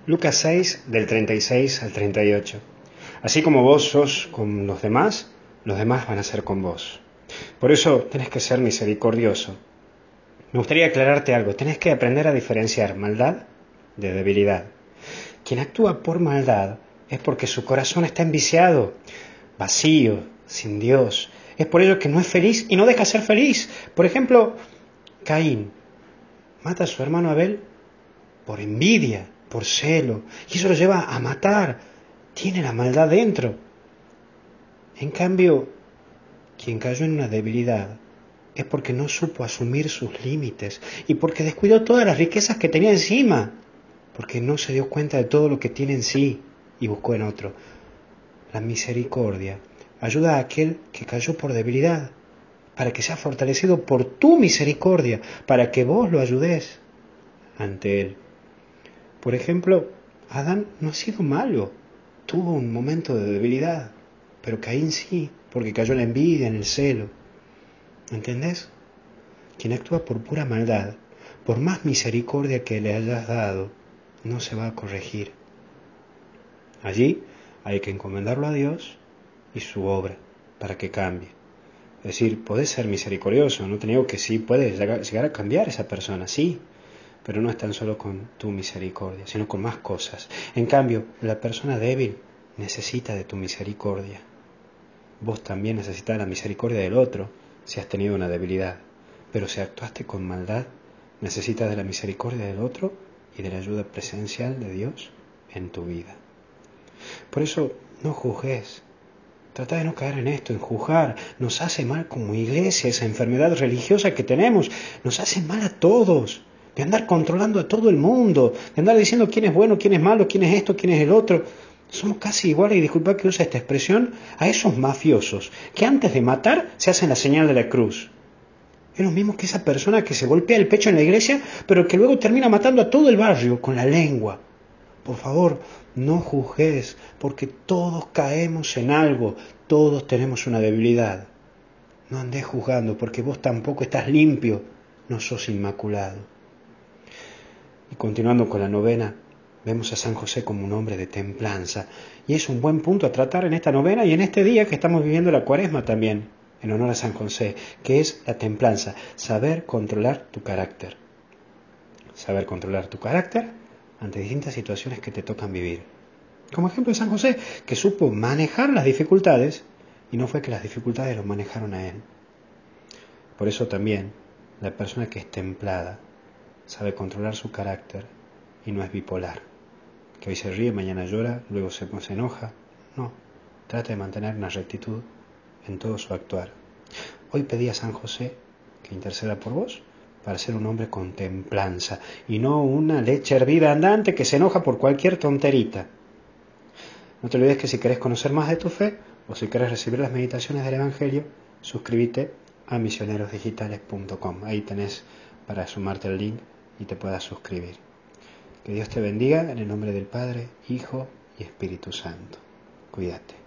Lucas 6, del 36 al 38. Así como vos sos con los demás van a ser con vos. Por eso tenés que ser misericordioso. Me gustaría aclararte algo. Tenés que aprender a diferenciar maldad de debilidad. Quien actúa por maldad es porque su corazón está enviciado, vacío, sin Dios. Es por ello que no es feliz y no deja ser feliz. Por ejemplo, Caín mata a su hermano Abel por envidia, por celo, y eso lo lleva a matar. Tiene la maldad dentro. En cambio, quien cayó en una debilidad es porque no supo asumir sus límites y porque descuidó todas las riquezas que tenía encima, porque no se dio cuenta de todo lo que tiene en sí y buscó en otro. La misericordia ayuda a aquel que cayó por debilidad, para que sea fortalecido por tu misericordia, para que vos lo ayudes ante él. Por ejemplo, Adán no ha sido malo, tuvo un momento de debilidad, pero Caín sí, porque cayó en la envidia, en el celo. ¿Entendés? Quien actúa por pura maldad, por más misericordia que le hayas dado, no se va a corregir. Allí hay que encomendarlo a Dios y su obra para que cambie. Es decir, podés ser misericordioso, no te niego que sí puedes llegar a cambiar esa persona, sí, pero no es tan solo con tu misericordia, sino con más cosas. En cambio, la persona débil necesita de tu misericordia. Vos también necesitas la misericordia del otro si has tenido una debilidad. Pero si actuaste con maldad, necesitas de la misericordia del otro y de la ayuda presencial de Dios en tu vida. Por eso, no juzgues. Trata de no caer en esto, en juzgar. Nos hace mal como iglesia, esa enfermedad religiosa que tenemos. Nos hace mal a todos. De andar controlando a todo el mundo. De andar diciendo quién es bueno, quién es malo, quién es esto, quién es el otro. Somos casi iguales, y disculpa que use esta expresión, a esos mafiosos que antes de matar se hacen la señal de la cruz. Es lo mismo que esa persona que se golpea el pecho en la iglesia, pero que luego termina matando a todo el barrio con la lengua. Por favor, no juzgues, porque todos caemos en algo, todos tenemos una debilidad. No andes juzgando, porque vos tampoco estás limpio, no sos inmaculado. Y continuando con la novena, vemos a San José como un hombre de templanza, y es un buen punto a tratar en esta novena y en este día que estamos viviendo la Cuaresma también, en honor a San José, que es la templanza, saber controlar tu carácter. Saber controlar tu carácter ante distintas situaciones que te tocan vivir. Como ejemplo de San José, que supo manejar las dificultades y no fue que las dificultades lo manejaron a él. Por eso también la persona que es templada sabe controlar su carácter y no es bipolar, que hoy se ríe, mañana llora, luego se enoja. No, trata de mantener una rectitud en todo su actuar. Hoy pedí a San José que interceda por vos para ser un hombre con templanza y no una leche hervida andante que se enoja por cualquier tonterita. No te olvides que si querés conocer más de tu fe o si querés recibir las meditaciones del Evangelio, suscríbete a misionerosdigitales.com. Ahí tenés para sumarte al link y te puedas suscribir. Que Dios te bendiga en el nombre del Padre, Hijo y Espíritu Santo. Cuídate.